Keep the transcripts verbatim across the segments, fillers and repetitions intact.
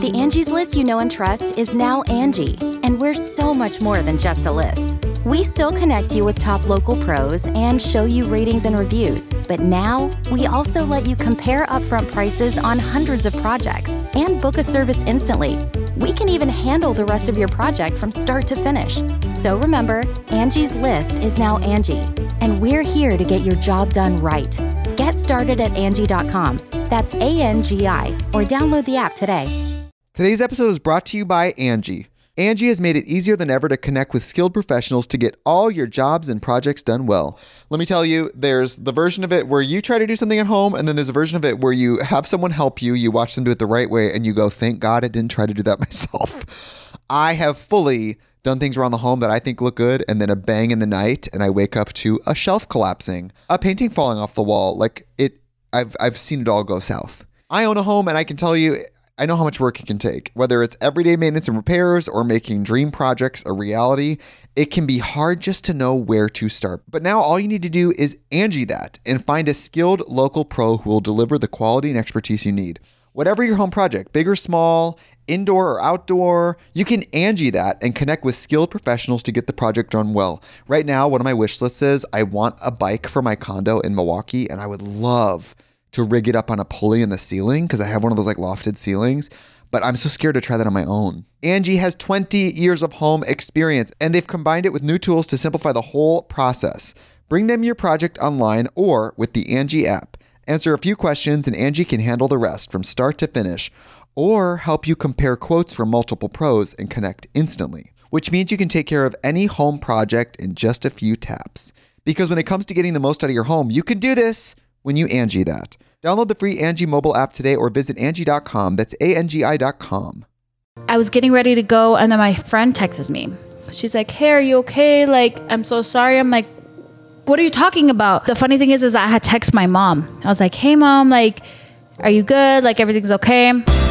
The Angie's List you know and trust is now Angie, and we're so much more than just a list. We still connect you with top local pros and show you ratings and reviews, but now we also let you compare upfront prices on hundreds of projects and book a service instantly. We can even handle the rest of your project from start to finish. So remember, Angie's List is now Angie, and we're here to get your job done right. Get started at Angie dot com. That's A N G I, or download the app today. Today's episode is brought to you by Angie. Angie has made it easier than ever to connect with skilled professionals to get all your jobs and projects done well. Let me tell you, there's the version of it where you try to do something at home, and then there's a version of it where you have someone help you, you watch them do it the right way, and you go, thank God I didn't try to do that myself. I have fully done things around the home that I think look good, and then a bang in the night, and I wake up to a shelf collapsing, a painting falling off the wall. Like it, I've I've seen it all go south. I own a home, and I can tell you, I know how much work it can take. Whether it's everyday maintenance and repairs or making dream projects a reality, it can be hard just to know where to start. But now all you need to do is Angie that and find a skilled local pro who will deliver the quality and expertise you need. Whatever your home project, big or small, indoor or outdoor, you can Angie that and connect with skilled professionals to get the project done well. Right now, one of my wish lists is I want a bike for my condo in Milwaukee, and I would love to rig it up on a pulley in the ceiling because I have one of those like lofted ceilings, but I'm so scared to try that on my own. Angie has twenty years of home experience, and they've combined it with new tools to simplify the whole process. Bring them your project online or with the Angie app. Answer a few questions and Angie can handle the rest from start to finish, or help you compare quotes from multiple pros and connect instantly, which means you can take care of any home project in just a few taps. Because when it comes to getting the most out of your home, you can do this when you Angie that. Download the free Angie mobile app today or visit Angie dot com. That's A N G I dot com. I was getting ready to go, and then my friend texts me. She's like, hey, are you okay? Like, I'm so sorry. I'm like, what are you talking about? The funny thing is, is that I had texted my mom. I was like, hey, mom, like, are you good? Like, everything's okay?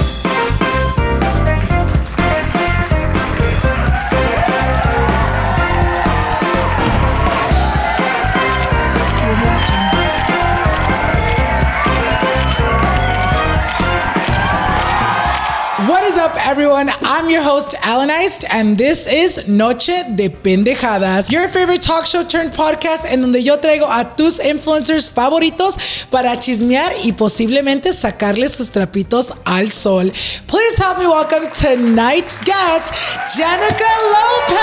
What is up, everyone? I'm your host, Alan Eist, and this is Noche de Pendejadas, your favorite talk show turned podcast en donde yo traigo a tus influencers favoritos para chismear y posiblemente sacarles sus trapitos al sol. Please help me welcome tonight's guest, Janica Lopez.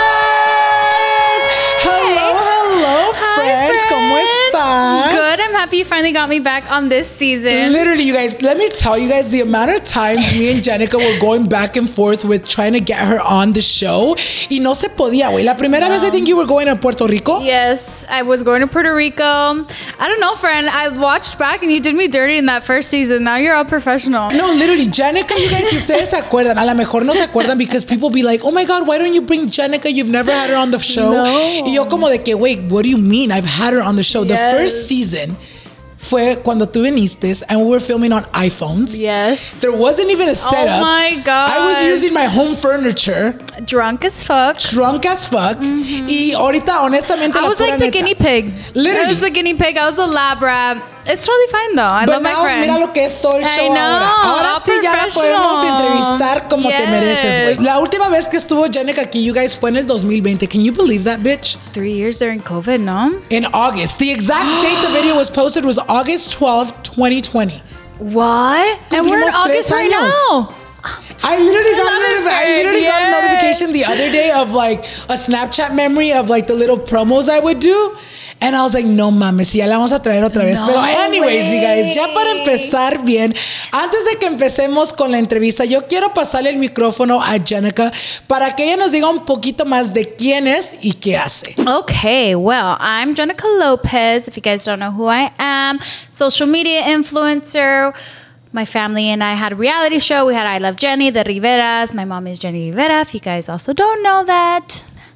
Hello, hello, Hi, friend. friend. ¿Cómo estás? Good. I'm happy you finally got me back on this season. Literally, you guys, let me tell you guys the amount of times me and Janica were going back and forth with trying to get her on the show. Y no se podía, güey. La primera no. vez, I think you were going to Puerto Rico. Yes, I was going to Puerto Rico. I don't know, friend. I watched back and you did me dirty in that first season. Now you're all professional. No, literally, Janica, you guys, si ustedes se acuerdan, a lo mejor no se acuerdan because people be like, oh my God, why don't you bring Janica? You've never had her on the show. No. Y yo como de que, wait, what do you mean? I've had her on the show. Yes. The first season fue cuando tú viniste and we were filming on iPhones. Yes. There wasn't even a setup. Oh my God. I was using my home furniture. Drunk as fuck. Drunk as fuck. Mm-hmm. Y ahorita, honestamente, I la was pura like the neta. guinea pig. Literally. I was the guinea pig. I was the lab rat. It's totally fine though. I But love now, my friend. mira lo que es todo el show I know. ahora. Ahora sí ya la podemos entrevistar como yes. te mereces, güey. La última vez que estuvo Janica aquí, you guys, fue en el twenty twenty. Can you believe that, bitch? Three years during COVID, no? In August. The exact date the video was posted was August twelfth, twenty twenty. What? And we're in Cumplimos August tres right años. now. I literally, got, love a it, notifi- I literally got a yes. notification the other day of like a Snapchat memory of like the little promos I would do. And I was like, no mames, ya la vamos a traer otra vez. No Pero anyways, way. you guys, ya para empezar bien, antes de que empecemos con la entrevista, yo quiero pasarle el micrófono a Janica para que ella nos diga un poquito más de quién es y qué hace. Okay, well, I'm Janica Lopez. If you guys don't know who I am, social media influencer. My family and I had a reality show. We had I Love Jenny, the Riveras. My mom is Jenny Rivera. If you guys also don't know that,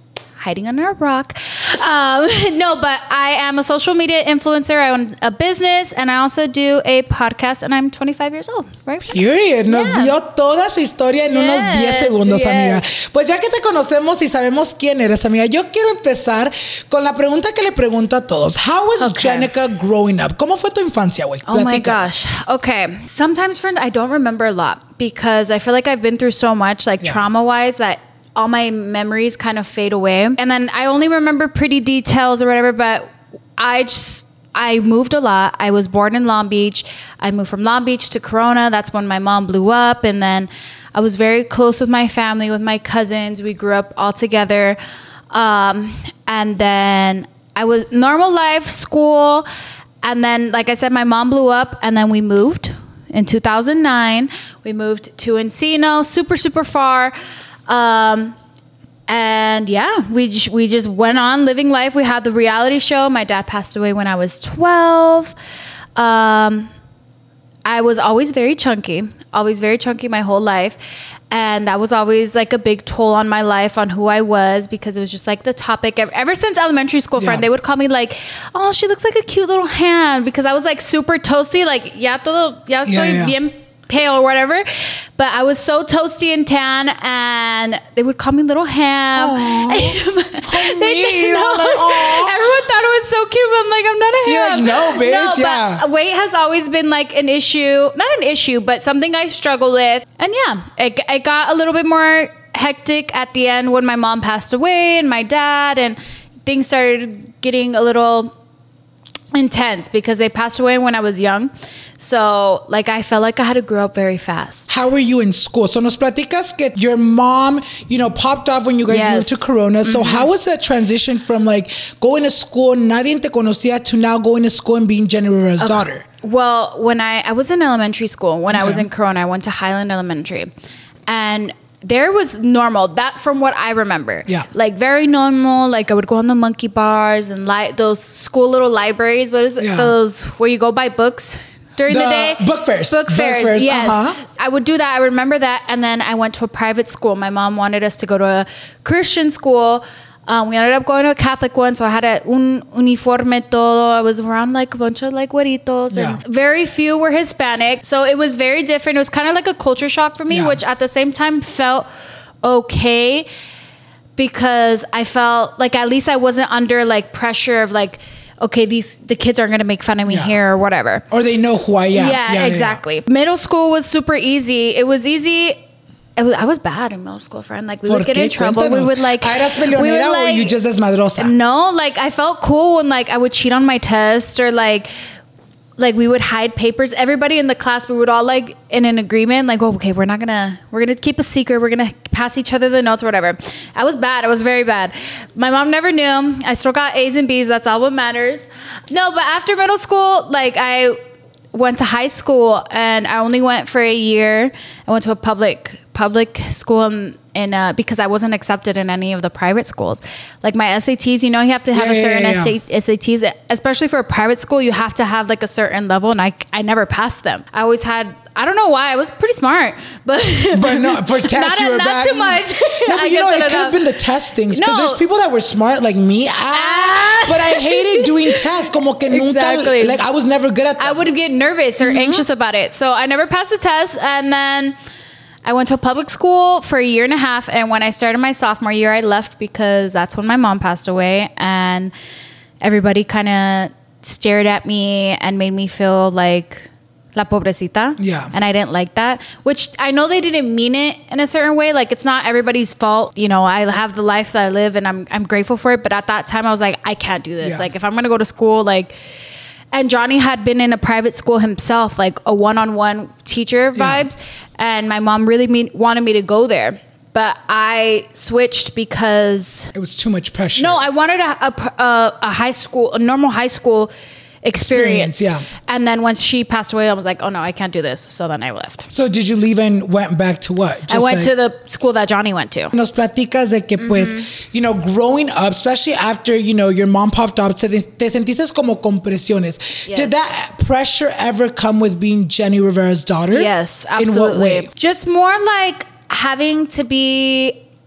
hiding under a rock. Um, no, but I am a social media influencer. I own a business, and I also do a podcast, and I'm twenty-five years old, right? Period. Nos Yeah. dio toda su historia en Yes, unos diez segundos, yes. amiga. Pues ya que te conocemos y sabemos quién eres, amiga, yo quiero empezar con la pregunta que le pregunto a todos. How was Okay. Jenica growing up? ¿Cómo fue tu infancia, güey? Oh my Platícanos. gosh. Okay. Sometimes, friend, I don't remember a lot because I feel like I've been through so much, like Yeah. trauma-wise, that all my memories kind of fade away. And then I only remember pretty details or whatever, but I just... I moved a lot. I was born in Long Beach. I moved from Long Beach to Corona. That's when my mom blew up. And then I was very close with my family, with my cousins. We grew up all together. Um, and then I was normal life, school. And then, like I said, my mom blew up, and then we moved in two thousand nine. We moved to Encino, super, super far. Um, And yeah, we just, we just went on living life. We had the reality show. My dad passed away when I was twelve. Um, I was always very chunky, always very chunky my whole life. And that was always like a big toll on my life, on who I was, because it was just like the topic. Ever, ever since elementary school, friend, Yeah. they would call me like, oh, she looks like a cute little hand, because I was like super toasty, like ya todo, ya soy yeah. bien pale or whatever, but I was so toasty and tan, and they would call me Little Ham. They mean. didn't know. I'm like, aw. Everyone thought it was so cute, but I'm like, I'm not a You're ham. like, no, bitch, yeah. But weight has always been like an issue, not an issue, but something I struggle with. And yeah, it, it got a little bit more hectic at the end when my mom passed away and my dad, and things started getting a little intense because they passed away when I was young. So like I felt like I had to grow up very fast. How were you in school? So nos platicas que your mom, you know, popped off when you guys Yes. moved to Corona. So how was that transition from like going to school, nadie te conocía, to now going to school and being Jenny Rivera's daughter? Well, when I, I was in elementary school, when I was Okay. in Corona, I went to Highland Elementary, and there was normal, that from what I remember. Yeah. Like very normal. Like I would go on the monkey bars and li- those school little libraries. What is it? Yeah. Those where you go buy books during the, The day? book fairs. Book Book fairs, fairs, yes. uh-huh. I would do that. I remember that. And then I went to a private school. My mom wanted us to go to a Christian school. Um, we ended up going to a Catholic one, so I had a un uniforme todo. I was around like a bunch of like güeritos, Yeah. and very few were Hispanic. So it was very different. It was kind of like a culture shock for me, Yeah. which at the same time felt okay, because I felt like at least I wasn't under like pressure of like, okay, these the kids aren't gonna make fun of me Yeah. here or whatever. Or they know who I am. Yeah, yeah, exactly. Middle school was super easy. It was easy. It was, I was bad in middle school, friend. Like we ¿Por would get qué? in trouble. We Cuéntanos. would like. Ah, ¿eras we would, peleonera, or like- you just desmadrosa? No, like I felt cool when like I would cheat on my test, or like like we would hide papers. Everybody in the class, we would all like in an agreement, like, oh, okay, we're not gonna we're gonna keep a secret. We're gonna pass each other the notes or whatever. I was bad. I was very bad. My mom never knew. I still got A's and B's. That's all what matters. No, but after middle school, like I went to high school, and I only went for a year. I went to a public public school in, in uh, because I wasn't accepted in any of the private schools. Like my S A Ts, you know, you have to have Yeah, a yeah, certain yeah, yeah. S A Ts, especially for a private school. You have to have like a certain level, and I I never passed them. I always had. I don't know why. I was pretty smart, but But no, for tests not, you were not bad. too much. No, I but you guess know, I it don't could have know. been the test things. Because No. there's people that were smart like me. Ah, Ah. but I hated doing tests. Como que nunca, Exactly. like I was never good at that. I would get nervous or anxious about it. So I never passed the test. And then I went to a public school for a year and a half. And when I started my sophomore year, I left because that's when my mom passed away. And everybody kind of stared at me and made me feel like la pobrecita. Yeah. And I didn't like that, which I know they didn't mean it in a certain way. Like it's not everybody's fault. You know, I have the life that I live, and I'm, I'm grateful for it. But at that time I was like, I can't do this. Yeah. Like if I'm going to go to school, like, and Johnny had been in a private school himself, like a one-on-one teacher Yeah. vibes. And my mom really me- wanted me to go there. But I switched because, It was too much pressure. no, I wanted a, a, a, a high school, a normal high school experience. Experience, yeah. And then once she passed away, I was like, oh no, I can't do this. So then I left. So did you leave and went back to what? I Just went like- to the school that Johnny went to. Nos platicas de que, pues, you know, growing up, especially after, you know, your mom popped up, te, te sentiste como con presiones. Yes. Did that pressure ever come with being Jenny Rivera's daughter? Yes, In absolutely. what way? Just more like having to be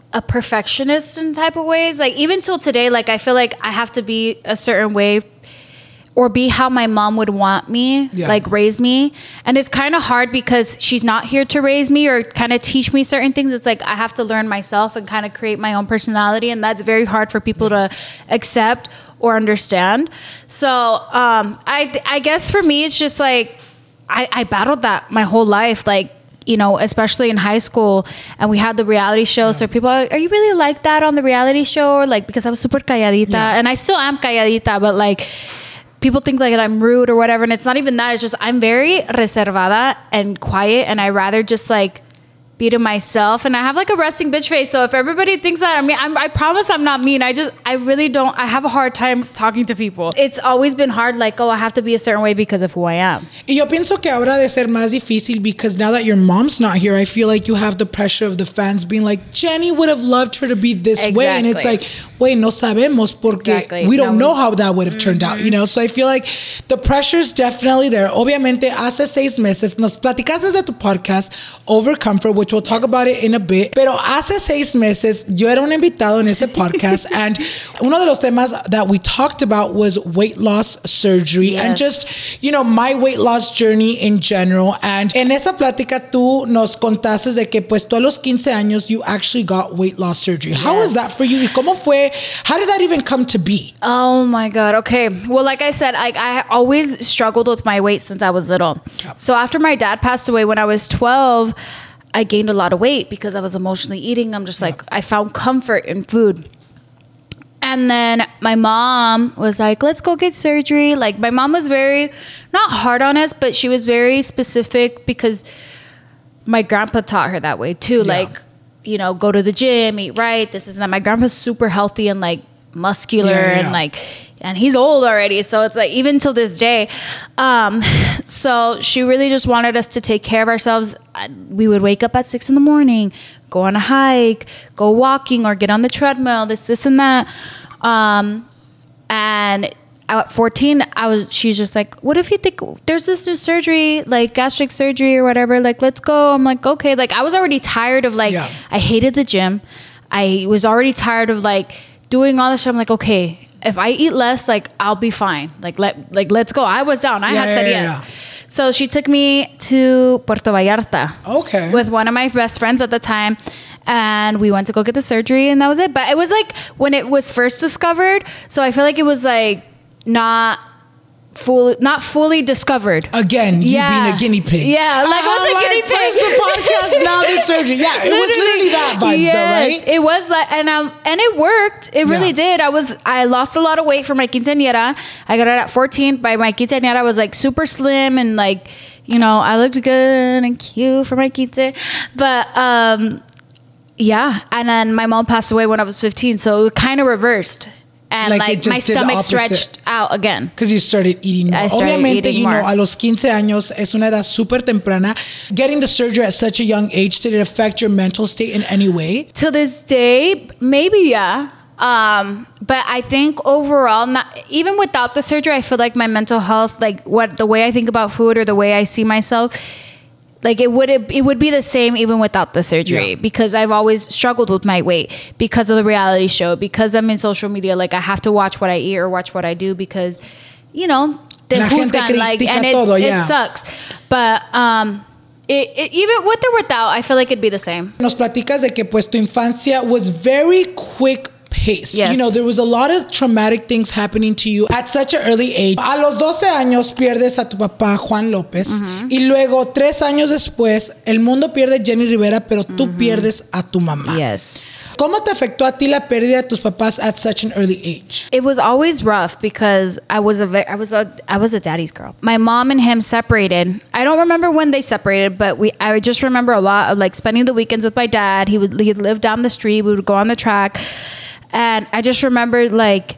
a perfectionist in type of ways. Like even till today, like I feel like I have to be a certain way or be how my mom would want me, yeah. like raise me. And it's kind of hard because she's not here to raise me or kind of teach me certain things. It's like I have to learn myself and kind of create my own personality. And that's very hard for people yeah. to accept or understand. So um, I, I guess for me, it's just like, I, I battled that my whole life. Like, you know, especially in high school, and we had the reality show. Yeah. So people are, are you really like that on the reality show? Or like, because I was super calladita, yeah. and I still am calladita, but like, people think like I'm rude or whatever. And it's not even that. It's just, I'm very reservada and quiet. And I rather just like be to myself. And I have like a resting bitch face. So if everybody thinks that I mean, I'm, I promise I'm not mean. I just, I really don't, I have a hard time talking to people. It's always been hard. Like, oh, I have to be a certain way because of who I am. Y yo pienso que ahora de ser más difícil because now that your mom's not here, I feel like you have the pressure of the fans being like, Jenny would have loved her to be this exactly. way. And it's like, wait, no sabemos porque exactly. we don't no, know how that would have turned mm-hmm. out, you know? So I feel like the pressure's definitely there. Obviamente, hace seis meses, nos platicaste de tu podcast, Overcomfort, which we'll talk yes. about it in a bit. Pero hace seis meses, yo era un invitado en ese podcast, and uno de los temas that we talked about was weight loss surgery yes. and just, you know, my weight loss journey in general. And en esa plática, tú nos contaste de que, pues, tú a los quince años, you actually got weight loss surgery. How yes. was that for you? ¿Y cómo fue? How did that even come to be? Oh my God. Okay. Well, like I said, I, I always struggled with my weight since I was little. Yep. So after my dad passed away when I was twelve, I gained a lot of weight because I was emotionally eating. I'm just like, yep. I found comfort in food. And then my mom was like, let's go get surgery. Like my mom was very, not hard on us, but she was very specific because my grandpa taught her that way too. Yeah. Like, you know, go to the gym, eat right, this is that. My grandpa's super healthy and like muscular yeah, yeah. and like, and he's old already. So it's like, even till this day. Um, so she really just wanted us to take care of ourselves. We would wake up at six in the morning, go on a hike, go walking or get on the treadmill, this, this and that. Um, and at fourteen, I was, she's just like, what if you think there's this new surgery, like gastric surgery or whatever, like, let's go. I'm like, okay. Like I was already tired of like, yeah. I hated the gym. I was already tired of like doing all this shit. I'm like, okay, if I eat less, like I'll be fine. Like, let, like, let's go. I was down. I yeah, had said yeah, yes. Yeah. So she took me to Puerto Vallarta. Okay. With one of my best friends at the time. And we went to go get the surgery and that was it. But it was like when it was first discovered. So I feel like it was like, not fully, not fully discovered. Again, you yeah. being a guinea pig. Yeah, like I was a like, guinea pig. First the podcast, now the surgery. Yeah, it literally, was literally that vibes yes, though, right? It was like, and um, and it worked. It really yeah. did. I was, I lost a lot of weight for my quinceañera. I got it at fourteen. By my quinceañera, I was like super slim and like, you know, I looked good and cute for my quince. But um, yeah, and then my mom passed away when I was fifteen, so it kind of reversed. And like, like my stomach stretched out again. Because you started eating more. I started Obviamente, eating you more. know, a los quince años es una edad súper temprana. Getting the surgery at such a young age, did it affect your mental state in any way? To this day, maybe, yeah. Um, but I think overall, not even without the surgery, I feel like my mental health, like what the way I think about food or the way I see myself, like it would it would be the same even without the surgery yeah. because I've always struggled with my weight because of the reality show, because I'm in social media. Like I have to watch what I eat or watch what I do because, you know, the juzgan, like, and it's, todo, yeah. it sucks. But um, it, it, even with or without, I feel like it'd be the same. Nos platicas de que pues tu infancia was very quick paced. Yes. You know, there was a lot of traumatic things happening to you at such an early age. A los doce años pierdes a tu papá, Juan López. Uh-huh. Y luego, tres años después, el mundo pierde a Jenny Rivera, pero tú uh-huh. pierdes a tu mamá. Yes. ¿Cómo te afectó a ti la pérdida de tus papás at such an early age? It was always rough because I was a I was a I was a daddy's girl. My mom and him separated. I don't remember when they separated, but we I just remember a lot of like spending the weekends with my dad. He would he lived down the street. We would go on the track. And I just remembered, like,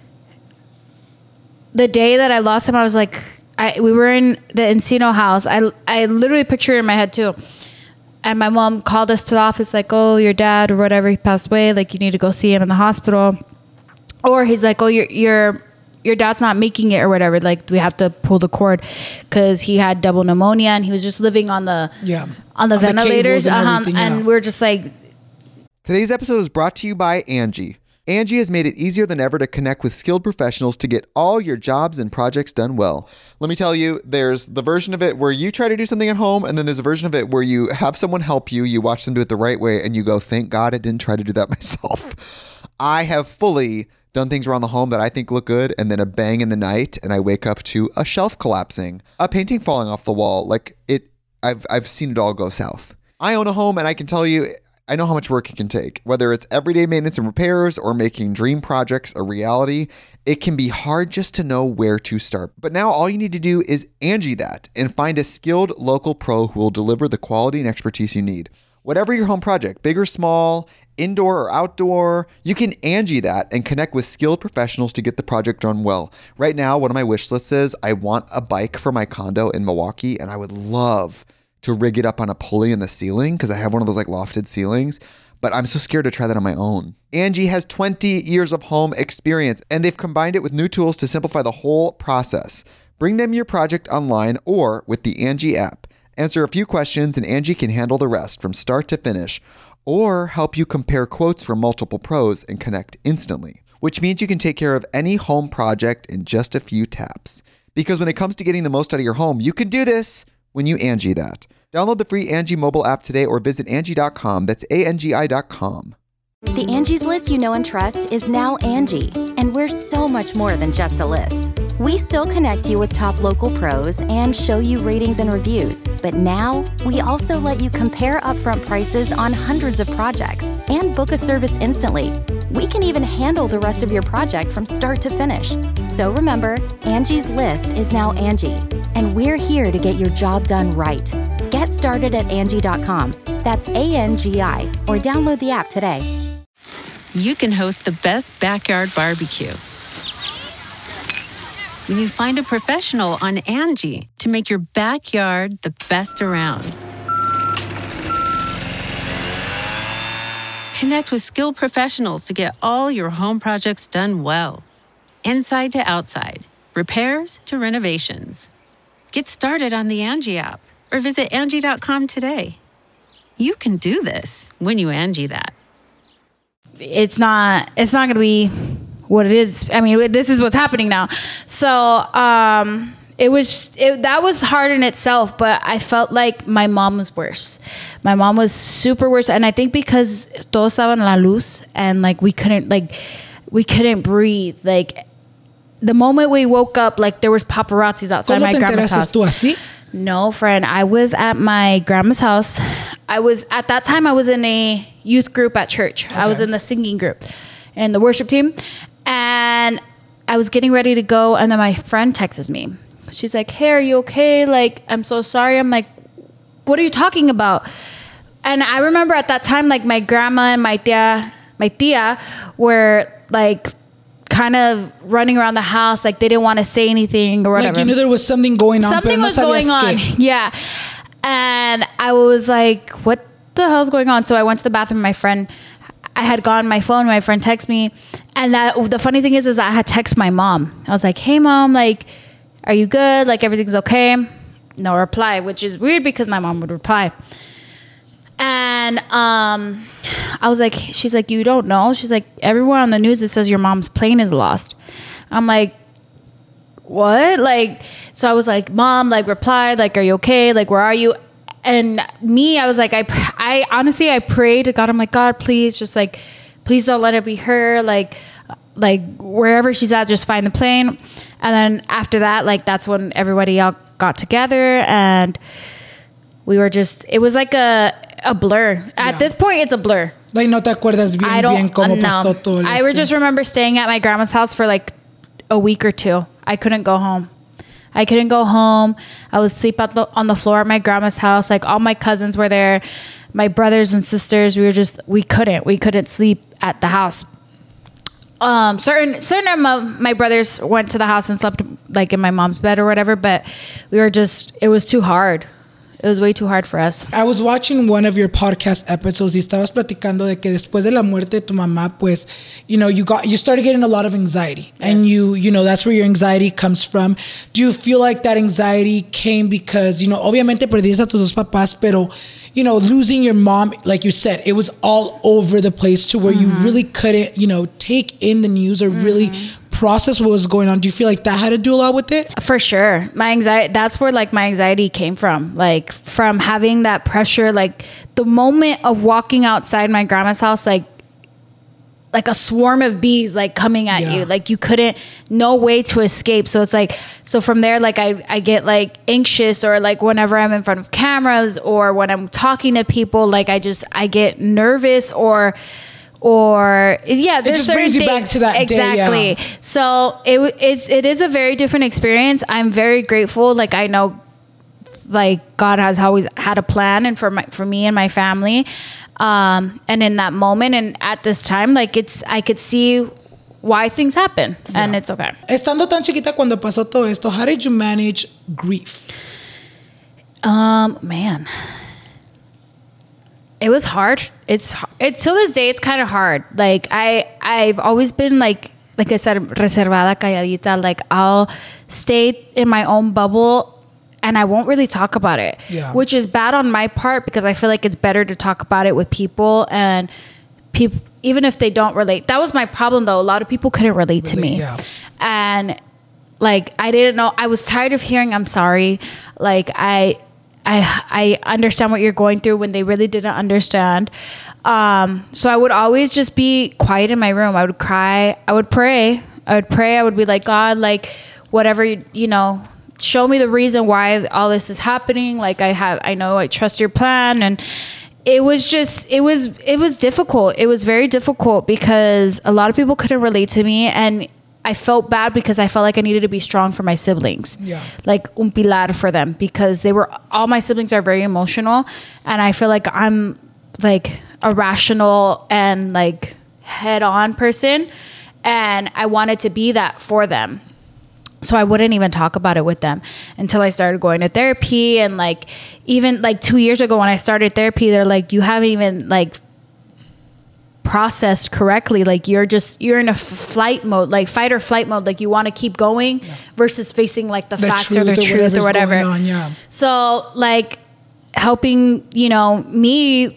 the day that I lost him, I was like, I, we were in the Encino house. I, I literally picture it in my head, too. And my mom called us to the office, like, oh, your dad or whatever, he passed away. Like, you need to go see him in the hospital. Or he's like, oh, your your your dad's not making it or whatever. Like, we have to pull the cord because he had double pneumonia and he was just living on the, yeah. on the on ventilators. The uh-huh. and yeah. And we're just like... Today's episode is brought to you by Angie. Angie has made it easier than ever to connect with skilled professionals to get all your jobs and projects done well. Let me tell you, there's the version of it where you try to do something at home, and then there's a version of it where you have someone help you, you watch them do it the right way, and you go, thank God I didn't try to do that myself. I have fully done things around the home that I think look good, and then a bang in the night, and I wake up to a shelf collapsing, a painting falling off the wall. Like it, I've I've seen it all go south. I own a home, and I can tell you, I know how much work it can take. Whether it's everyday maintenance and repairs or making dream projects a reality, it can be hard just to know where to start. But now all you need to do is Angie that and find a skilled local pro who will deliver the quality and expertise you need. Whatever your home project, big or small, indoor or outdoor, you can Angie that and connect with skilled professionals to get the project done well. Right now, one of my wish lists is I want a bike for my condo in Milwaukee, and I would love to rig it up on a pulley in the ceiling because I have one of those like lofted ceilings, but I'm so scared to try that on my own. Angie has twenty years of home experience, and they've combined it with new tools to simplify the whole process. Bring them your project online or with the Angie app. Answer a few questions and Angie can handle the rest from start to finish, or help you compare quotes from multiple pros and connect instantly, which means you can take care of any home project in just a few taps. Because when it comes to getting the most out of your home, you can do this when you Angie that. Download the free Angie mobile app today or visit Angie dot com. That's A N G I dot com. The Angie's List you know and trust is now Angie, and we're so much more than just a list. We still connect you with top local pros and show you ratings and reviews, but now we also let you compare upfront prices on hundreds of projects and book a service instantly. We can even handle the rest of your project from start to finish. So remember, Angie's List is now Angie, and we're here to get your job done right. Get started at Angie dot com. That's A N G I, or download the app today. You can host the best backyard barbecue when you find a professional on Angie to make your backyard the best around. Connect with skilled professionals to get all your home projects done well. Inside to outside, repairs to renovations. Get started on the Angie app or visit Angie dot com today. You can do this when you Angie that. It's not, it's not going to be what it is. I mean, this is what's happening now. So, um, it was, it, that was hard in itself, but I felt like my mom was worse. My mom was super worse. And I think because todos estaban en la luz and like, we couldn't, like, we couldn't breathe. Like the moment we woke up, like there was paparazzis outside my grandma's house. ¿Tú así? No, friend. I was at my grandma's house. I was, at that time, I was in a youth group at church. Okay. I was in the singing group and the worship team. And I was getting ready to go. And then my friend texts me. She's like, hey, are you okay? Like, I'm so sorry. I'm like, what are you talking about? And I remember at that time, like my grandma and my tia, my tia were like, kind of running around the house, like they didn't want to say anything or whatever. Like you knew there was something going on. Something no was going on. Yeah. And I was like, what the hell's going on? So I went to the bathroom. My friend, I had gone my phone. My friend texted me. And that the funny thing is, is I had texted my mom. I was like, hey mom, like, are you good? Like everything's okay? No reply, which is weird because my mom would reply. And um, I was like, she's like, you don't know? She's like, everywhere on the news, it says your mom's plane is lost. I'm like, what? Like, so I was like, mom, like replied, like, are you okay? Like, where are you? And me, I was like, I, I honestly, I prayed to God. I'm like, God, please just like, please don't let it be her. Like, like wherever she's at, just find the plane. And then after that, like, that's when everybody all got together and we were just, it was like a, a blur. At yeah. this point, it's a blur. Like, no te acuerdas bien, I don't, bien cómo no. pasó todo el I este. just remember staying at my grandma's house for like a week or two. I couldn't go home. I couldn't go home. I would sleep at the, on the floor at my grandma's house. Like all my cousins were there. My brothers and sisters, we were just, we couldn't. We couldn't sleep at the house. Um, certain certain of my, my brothers went to the house and slept like in my mom's bed or whatever, but we were just, it was too hard. It was way too hard for us. I was watching one of your podcast episodes y estabas platicando de que después de la muerte de tu mamá, pues, you know, you got, you started getting a lot of anxiety. Yes. And you, you know, that's where your anxiety comes from. Do you feel like that anxiety came because, you know, obviamente perdiste a tus dos papás, pero, you know, losing your mom, like you said, it was all over the place to where mm-hmm. you really couldn't, you know, take in the news or mm-hmm. really process what was going on. Do you feel like that had to do a lot with it? For sure. My anxiety, that's where like my anxiety came from. Like from having that pressure, like the moment of walking outside my grandma's house, like like a swarm of bees like coming at yeah. you. Like you couldn't, no way to escape. So it's like, so from there, like I, I get like anxious, or like whenever I'm in front of cameras or when I'm talking to people, like I just, I get nervous or Or yeah, there's it just certain brings you things. back to that exactly. day. Yeah. So it it's it is a very different experience. I'm very grateful. Like I know, like God has always had a plan, and for my for me and my family, um, and in that moment and at this time, like it's I could see why things happen, yeah. and it's okay. Estando tan chiquita cuando pasó todo esto, how did you manage grief? Um, man. It was hard. It's it's till this day. It's kind of hard. Like I I've always been like like I said, reservada, calladita. Like I'll stay in my own bubble, and I won't really talk about it. Yeah. Which is bad on my part because I feel like it's better to talk about it with people, and people even if they don't relate. That was my problem though. A lot of people couldn't relate really, to me, yeah. and like I didn't know. I was tired of hearing I'm sorry. Like I. I I understand what you're going through when they really didn't understand. Um, so I would always just be quiet in my room. I would cry. I would pray. I would pray. I would be like, God, like whatever, you, you know, show me the reason why all this is happening. Like I have, I know I trust your plan. And it was just, it was, it was difficult. It was very difficult because a lot of people couldn't relate to me, and I felt bad because I felt like I needed to be strong for my siblings. Yeah. Like un pilar for them, because they were, all my siblings are very emotional, and I feel like I'm like a rational and like head on person, and I wanted to be that for them. So I wouldn't even talk about it with them until I started going to therapy. And like, even like two years ago when I started therapy, they're like, you haven't even like processed correctly. Like you're just you're in a f- flight mode, like fight or flight mode, like you want to keep going yeah. versus facing like the, the facts or the or truth or whatever. On, yeah. So like helping, you know, me,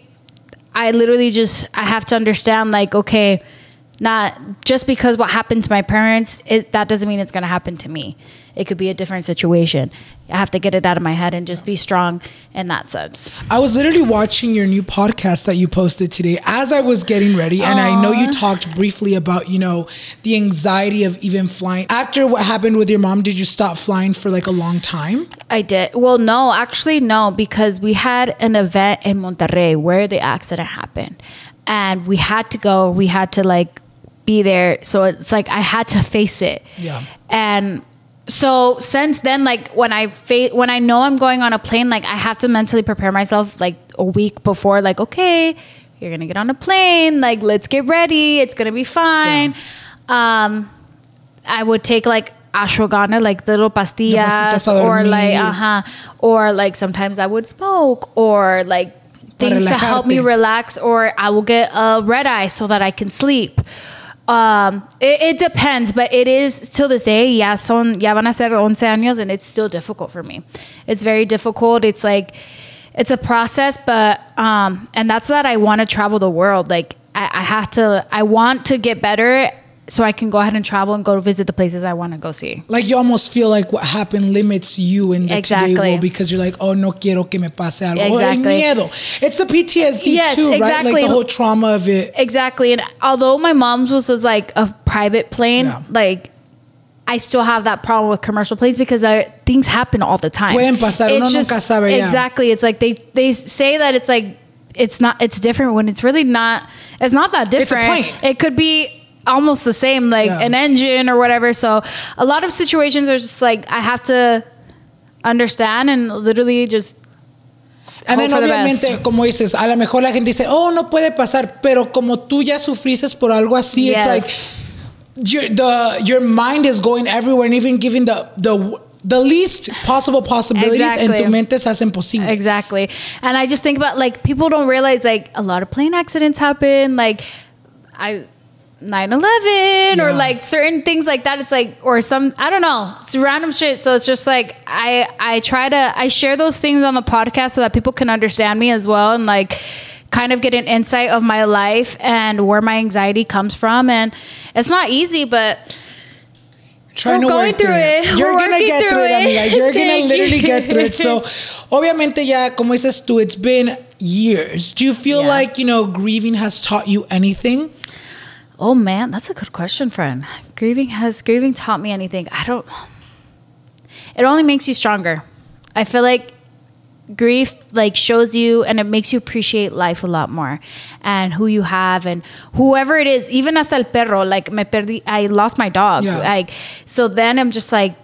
I literally just I have to understand like, okay, not just because what happened to my parents, it, that doesn't mean it's going to happen to me. It could be a different situation. I have to get it out of my head and just be strong in that sense. I was literally watching your new podcast that you posted today as I was getting ready. And Aww. I know you talked briefly about, you know, the anxiety of even flying. After what happened with your mom, did you stop flying for like a long time? I did. Well, no, actually, no, because we had an event in Monterrey where the accident happened. And we had to go. We had to like be there. So it's like I had to face it. Yeah. And so since then, like when I fa- when I know I'm going on a plane, like I have to mentally prepare myself like a week before, like, okay, you're going to get on a plane. Like, let's get ready. It's going to be fine. Yeah. Um, I would take like ashwagandha, like little pastillas, or like, uh-huh. Or like sometimes I would smoke, or like things to help me relax, or I will get a red eye so that I can sleep. Um, it, it depends, but it is till this day. Ya son, ya van a ser once años, and it's still difficult for me. It's very difficult. It's like, it's a process, but, um, and that's that I want to travel the world. Like I, I have to, I want to get better so I can go ahead and travel and go to visit the places I want to go see. Like you almost feel like what happened limits you in the exactly. today world because you're like, oh, no quiero que me pase algo. Exactly. Or miedo. It's the P T S D yes, too, exactly. right? Like the whole trauma of it. Exactly. And although my mom's was, was like a private plane, yeah. like I still have that problem with commercial planes because I, things happen all the time. Pueden pasar, it's uno just, nunca sabe, yeah. Exactly. It's like they, they say that it's like, it's not, it's different when it's really not, it's not that different. It's a plane. It could be almost the same, like yeah. an engine or whatever. So a lot of situations are just like, I have to understand and literally just And then the obviamente, best. como dices, a lo mejor la gente dice, oh, no puede pasar, pero como tú ya sufriste por algo así, yes. it's like your the your mind is going everywhere and even giving the the the least possible possibilities Exactly. en tu mente se hacen posible. Exactly. And I just think about, like, people don't realize, like, a lot of plane accidents happen. Like, I... nine eleven or Yeah. like certain things like that. It's like, or some, I don't know, it's random shit. So it's just like, I, I try to, I share those things on the podcast so that people can understand me as well. And like kind of get an insight of my life and where my anxiety comes from. And it's not easy, but Trying We're to going work through through it. it. You're We're gonna working get through through it, it. amiga. You're gonna Thank literally you. get through it. So, obviamente ya, como dices tú, it's been years. Do you feel Yeah. like, you know, grieving has taught you anything? oh man, that's a good question, friend. Grieving has, grieving taught me anything? I don't, it only makes you stronger. I feel like grief like shows you and it makes you appreciate life a lot more and who you have and whoever it is, even hasta el perro, like me perdi, I lost my dog. Yeah. Like, so then I'm just like,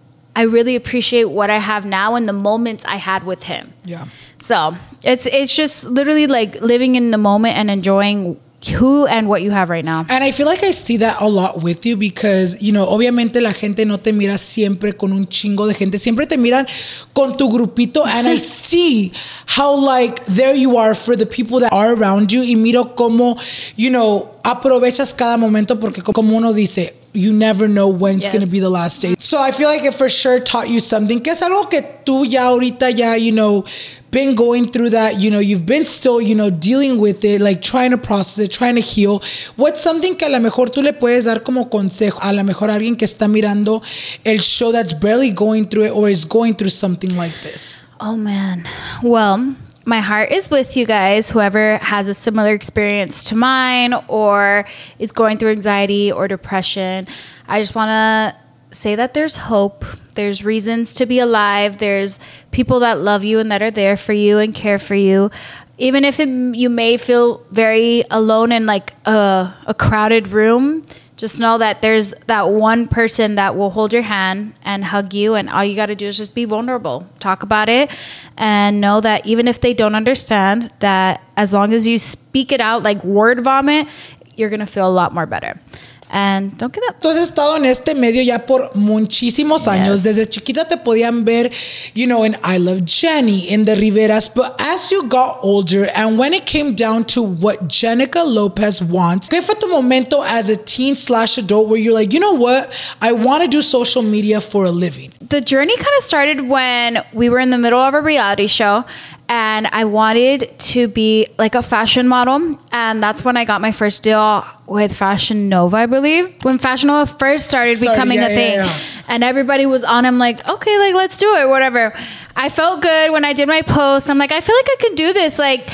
I really appreciate what I have now and the moments I had with him. Yeah. So it's, it's just literally like living in the moment and enjoying who and what you have right now. And I feel like I see that a lot with you because, you know, obviamente la gente no te mira siempre con un chingo de gente. Siempre te miran con tu grupito. And I see how, like, there you are for the people that are around you. Y miro como, you know, aprovechas cada momento porque como uno dice, you never know when it's Yes. going to be the last day. So I feel like it for sure taught you something. Que es algo que tú ya ahorita ya, you know, been going through that, you know, you've been still, you know, dealing with it, like trying to process it, trying to heal. What's something que a lo mejor tú le puedes dar como consejo a lo mejor alguien que está mirando el show that's barely going through it or is going through something like this? Oh man. Well, my heart is with you guys, whoever has a similar experience to mine or is going through anxiety or depression. I just want to say that there's hope. There's reasons to be alive. There's people that love you and that are there for you and care for you. Even if it, you may feel very alone in like a, a crowded room, just know that there's that one person that will hold your hand and hug you. And all you got to do is just be vulnerable. Talk about it and know that even if they don't understand, that as long as you speak it out like word vomit, you're going to feel a lot more better. And don't give up. Tú has estado en este medio ya por muchísimos años. Yes. Desde chiquita te podían ver, you know, in I Love Jenny, in the Riveras. But as you got older and when it came down to what Jenica Lopez wants, ¿qué fue tu momento as a teen slash adult where you're like, you know what? I want to do social media for a living. The journey kind of started when we were in the middle of a reality show and I wanted to be like a fashion model. And that's when I got my first deal with Fashion Nova, I believe. When Fashion Nova first started Started, becoming yeah, a thing. yeah, yeah. And everybody was on. I'm like, okay, like, let's do it, whatever. I felt good when I did my post. I'm like, I feel like I can do this. Like,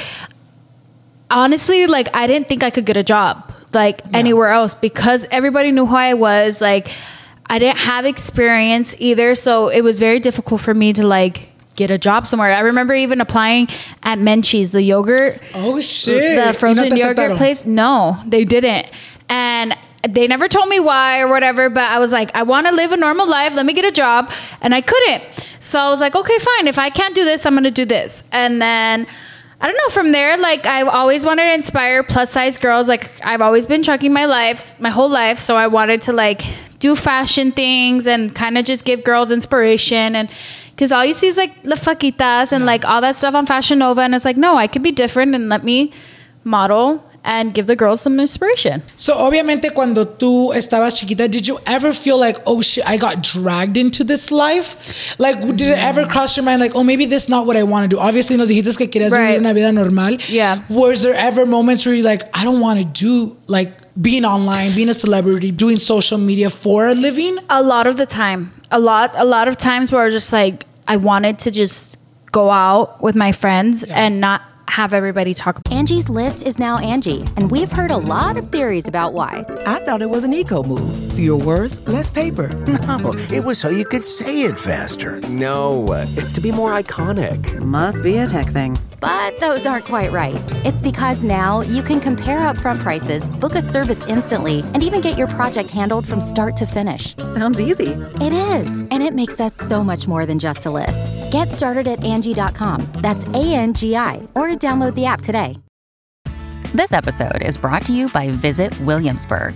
honestly, like, I didn't think I could get a job, like, Yeah. anywhere else because everybody knew who I was. Like, I didn't have experience either. So it was very difficult for me to, like, get a job somewhere. I remember even applying at Menchie's, the yogurt. Oh, shit. The Y no frozen te yogurt aceptaron. place. No, they didn't. And they never told me why or whatever, but I was like, I want to live a normal life. Let me get a job. And I couldn't. So I was like, okay, fine. If I can't do this, I'm going to do this. And then I don't know, from there, like, I always wanted to inspire plus size girls. Like, I've always been chunking my life, my whole life. So I wanted to, like, do fashion things and kind of just give girls inspiration. And because all you see is, like, la faquitas and, like, all that stuff on Fashion Nova. And it's like, no, I could be different and let me model and give the girls some inspiration. So, obviamente, cuando tú estabas chiquita, did you ever feel like, oh shit, I got dragged into this life? Like, did it ever cross your mind, like, oh, maybe this is not what I want to do? Obviously, nos dijiste que querías Right. vivir una vida normal. Yeah. Was there ever moments where you're like, I don't want to do, like, being online, being a celebrity, doing social media for a living? A lot of the time. A lot, a lot of times where I was just like, I wanted to just go out with my friends Yeah. and not have everybody talk about Angie's List is now Angie, and we've heard a lot of theories about why. I thought it was an eco move. Fewer words, less paper. No, it was so you could say it faster. No, it's to be more iconic. Must be a tech thing. But those aren't quite right. It's because now you can compare upfront prices, book a service instantly, and even get your project handled from start to finish. Sounds easy. It is, and it makes us so much more than just a list. Get started at Angie dot com. That's A N G I, or download the app today. This episode is brought to you by Visit Williamsburg.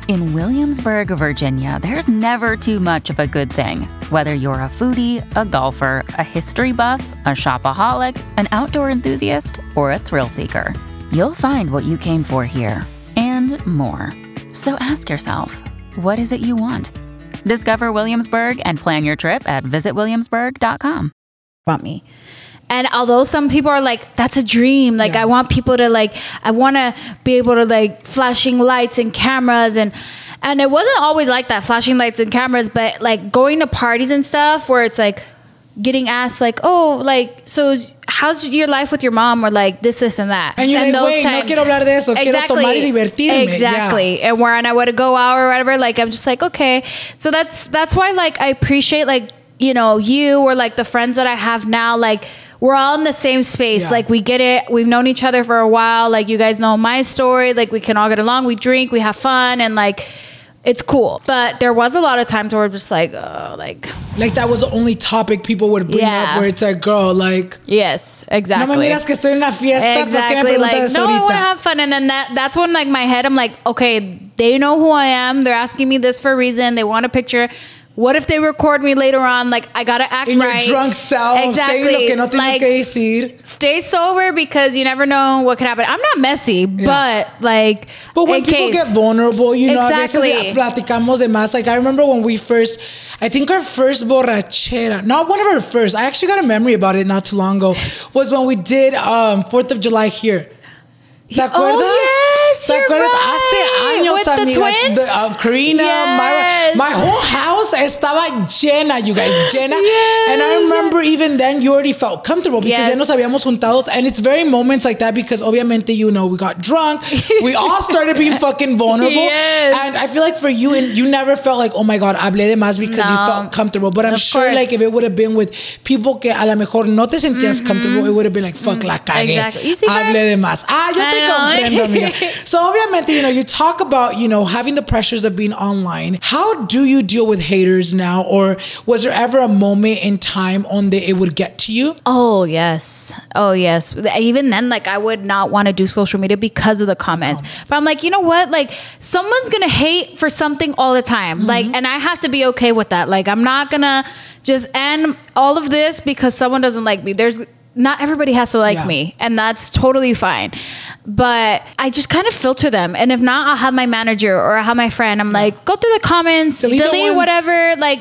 In Williamsburg, Virginia, there's never too much of a good thing. Whether you're a foodie, a golfer, a history buff, a shopaholic, an outdoor enthusiast, or a thrill seeker, you'll find what you came for here and more. So ask yourself, what is it you want? Discover Williamsburg and plan your trip at visit williamsburg dot com. About me. And although some people are like, that's a dream. Like, Yeah. I want people to like, I want to be able to like flashing lights and cameras. And, and it wasn't always like that, flashing lights and cameras, but like going to parties and stuff where it's like getting asked like, oh, like, so how's your life with your mom? Or like this, this, and that. And you're like, those wait, no times- quiero hablar de eso. Quiero tomar y divertirme. Exactly. Yeah. And where and I would go out or whatever, like, I'm just like, okay. So that's, that's why like I appreciate like, you know, you or like the friends that I have now, like, we're all in the same space. Yeah. Like, we get it. We've known each other for a while. Like, you guys know my story. Like, we can all get along. We drink. We have fun. And, like, it's cool. But there was a lot of times where we're just like, oh, like... Like, that was the only topic people would bring Yeah. up where it's like, girl, like... Yes, exactly. No me miras que estoy en una fiesta. ¿Por qué me Exactly. preguntas Like, eso no, I want to ahorita? have fun. And then that that's when, like, my head, I'm like, okay, they know who I am. They're asking me this for a reason. They want a picture. What if they record me later on? Like, I gotta act In right. your drunk self, Exactly. saying lo que no tienes Like, que decir. stay sober because you never know what could happen. I'm not messy, but like, But when in people case. get vulnerable, you know, Exactly. a veces platicamos de más. Like, I remember when we first, I think our first borrachera, not one of our first, I actually got a memory about it not too long ago, was when we did um, fourth of July here. ¿Te acuerdas? Oh, yes, ¿Te you're acuerdas? right. Hace años, With the amigas. twins? The, uh, Karina, Yes. Myra. My whole house estaba llena, you guys, llena. Yes. And I remember even then you already felt comfortable because Yes. ya nos habíamos juntado. And it's very moments like that because obviamente, you know, we got drunk. We all started being fucking vulnerable. Yes. And I feel like for you, and you never felt like, oh my God, hablé de más because you No. felt comfortable. But I'm Of sure course. like if it would have been with people que a lo mejor no te sentías comfortable, it would have been like, fuck, la cagué. Exactly. You see, Hablé Mar- de más. Ah, yo I te know. comprendo, amiga. So obviamente, you know, you talk about, you know, having the pressures of being online. How do you deal with haters now? Or was there ever a moment in time on that it would get to you? Oh yes, oh yes. Even then, like, I would not want to do social media because of the comments. comments. But I'm like, you know what? Like, someone's gonna hate for something all the time. Mm-hmm. Like, and I have to be okay with that. Like, I'm not gonna just end all of this because someone doesn't like me. There's not everybody has to like Yeah. me, and that's totally fine. But I just kind of filter them, and if not, I'll have my manager or I'll have my friend. I'm like, go through the comments, Delete delete, the ones- whatever. Like,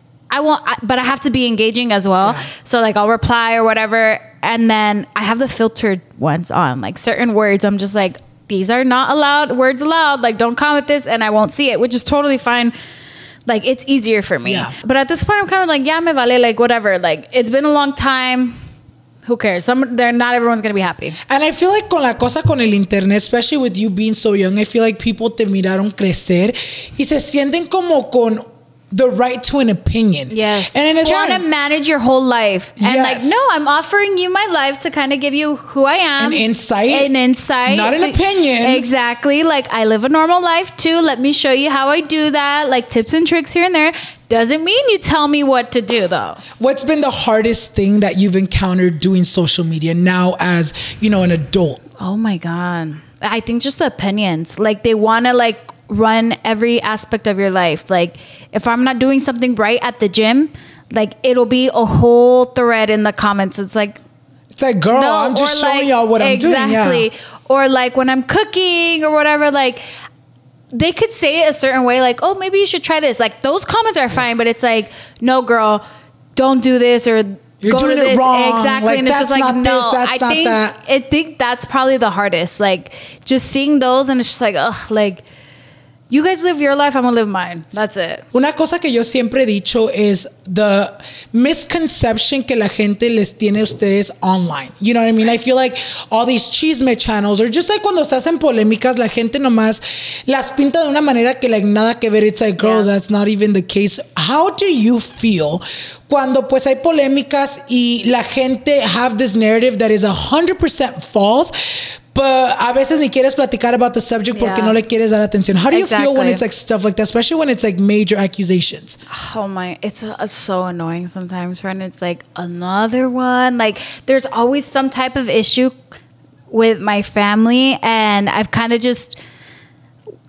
I won't, I, but I have to be engaging as well. Yeah. So like, I'll reply or whatever, and then I have the filtered ones on. Like, certain words, I'm just like, these are not allowed. Words allowed. Like, don't comment this, and I won't see it, which is totally fine. Like, it's easier for me. Yeah. But at this point, I'm kind of like, yeah, me vale. Like, whatever. Like, it's been a long time. Who cares? Some, they're not everyone's gonna be happy. And I feel like con la cosa con el internet, especially with you being so young, I feel like people te miraron crecer y se sienten como con the right to an opinion. Yes. And it's want to manage your whole life. And Yes. like, no, I'm offering you my life to kind of give you who I am. An insight. An insight. Not an So- opinion. Exactly. Like, I live a normal life too. Let me show you how I do that. Like, tips and tricks here and there. Doesn't mean you tell me what to do though. What's been the hardest thing that you've encountered doing social media now as, you know, an adult? Oh my God. I think just the opinions. Like, they want to like run every aspect of your life. Like, if I'm not doing something right at the gym, like, it'll be a whole thread in the comments. It's like, It's like, girl, no, I'm just or showing like- y'all what I'm doing. exactly. Yeah. Or like when I'm cooking or whatever, like, they could say it a certain way, like, oh, maybe you should try this. Like, those comments are fine, but it's like, no, girl, don't do this, or You're go doing to it this. wrong. Exactly. Like, and it's that's just like, not no, this, that's I not think that. I think that's probably the hardest. Like, just seeing those, and it's just like, ugh, like, you guys live your life, I'm gonna live mine. That's it. Una cosa que yo siempre he dicho is the misconception que la gente les tiene a ustedes online. You know what I mean? I feel like all these chisme channels, or just like cuando se hacen polémicas, la gente nomás las pinta de una manera que like nada que ver. It's like, girl, Yeah. that's not even the case. How do you feel cuando pues hay polémicas y la gente have this narrative that is one hundred percent false, but a veces ni quieres platicar about the subject porque Yeah. no le quieres dar atención? How do you feel when Exactly. it's like stuff like that, especially when it's like major accusations? Oh my, it's uh, so annoying sometimes, friend. It's like another one. Like, there's always some type of issue with my family, and I've kind of just,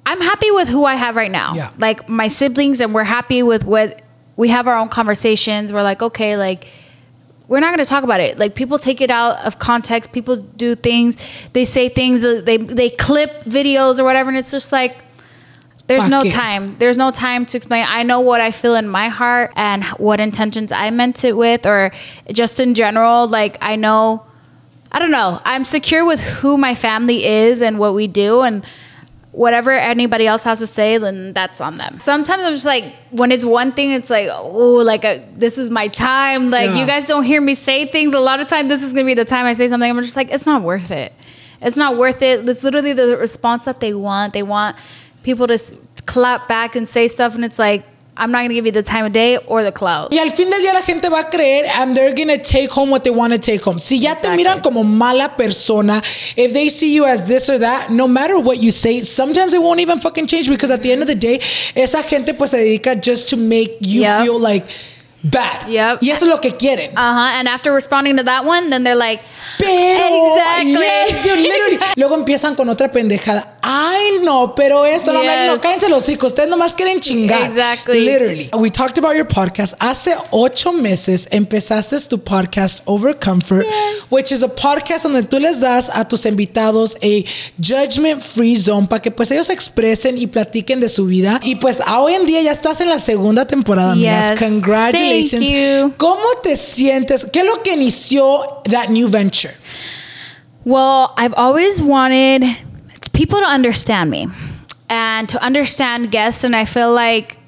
I'm happy with who I have right now. Yeah. Like my siblings, and we're happy with what we have our own conversations. We're like, okay, like we're not going to talk about it. Like people take it out of context. People do things. They say things. They they clip videos or whatever, and it's just like there's no time. There's no time to explain. I know what I feel in my heart and what intentions I meant it with, or just in general. Like I know, I don't know. I'm secure with who my family is and what we do, and whatever anybody else has to say, then that's on them. Sometimes I'm just like, when it's one thing, it's like, oh, like a, this is my time. Like yeah. you guys don't hear me say things. A lot of times this is going to be the time I say something. I'm just like, it's not worth it. It's not worth it. It's literally the response that they want. They want people to s- clap back and say stuff. And it's like, I'm not going to give you the time of day or the clout. Y al fin del día la gente va a creer and they're going to take home what they want to take home. Si ya exactly. te miran como mala persona, if they see you as this or that, no matter what you say, sometimes it won't even fucking change, because at the end of the day, esa gente pues se dedica just to make you yep. feel like bad. Yep. Y eso es lo que quieren. Uh-huh. And after responding to that one, then they're like, pero, exactly. Yes, dude, literally. Luego empiezan con otra pendejada. Ay, no, pero esto, yes. no, like, no, cállense los hijos. Ustedes nomás quieren chingar. Exactly. Literally. We talked about your podcast. Hace ocho meses empezaste tu podcast Over Comfort, yes. which is a podcast donde tú les das a tus invitados a judgment-free zone para que pues ellos expresen y platiquen de su vida. Y pues hoy en día ya estás en la segunda temporada, amigas. Yes. Congratulations. Thank you. ¿Cómo te sientes? ¿Qué es lo que inició that new venture? Well, I've always wanted people to understand me and to understand guests. And I feel like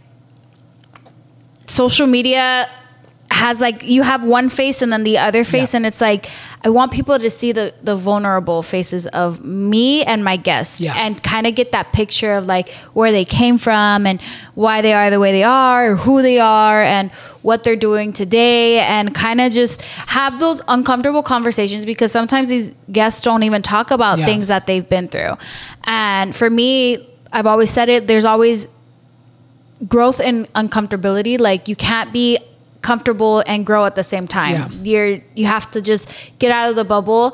social media has like, you have one face and then the other face. Yeah. And it's like, I want people to see the, the vulnerable faces of me and my guests yeah. and kind of get that picture of like where they came from and why they are the way they are, or who they are and what they're doing today, and kind of just have those uncomfortable conversations, because sometimes these guests don't even talk about yeah. things that they've been through. And for me, I've always said it, there's always growth in uncomfortability. Like you can't be comfortable and grow at the same time. Yeah. You're you have to just get out of the bubble